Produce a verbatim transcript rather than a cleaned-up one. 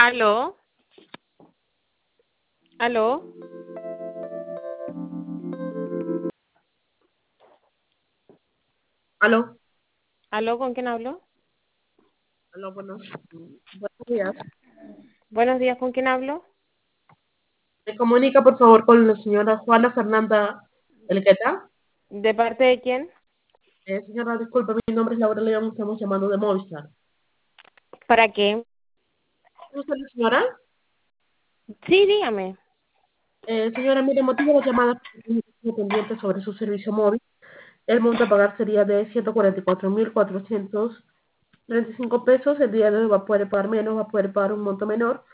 Aló, aló, Aló, aló, ¿con quién hablo? aló, buenos, buenos días. Buenos días, ¿con quién hablo? Me comunica, por favor, con la señora Juana Fernanda Elgueta. ¿De parte de quién? Eh, señora, disculpe, mi nombre es Laura León, estamos llamando de Movistar. ¿Para qué? ¿Es usted la señora? Sí, dígame. Eh, señora, mire, motivo de la llamada pendiente sobre su servicio móvil. El monto a pagar sería de ciento cuarenta y cuatro mil cuatrocientos treinta y cinco pesos. El día de hoy va a poder pagar menos, va a poder pagar un monto menor.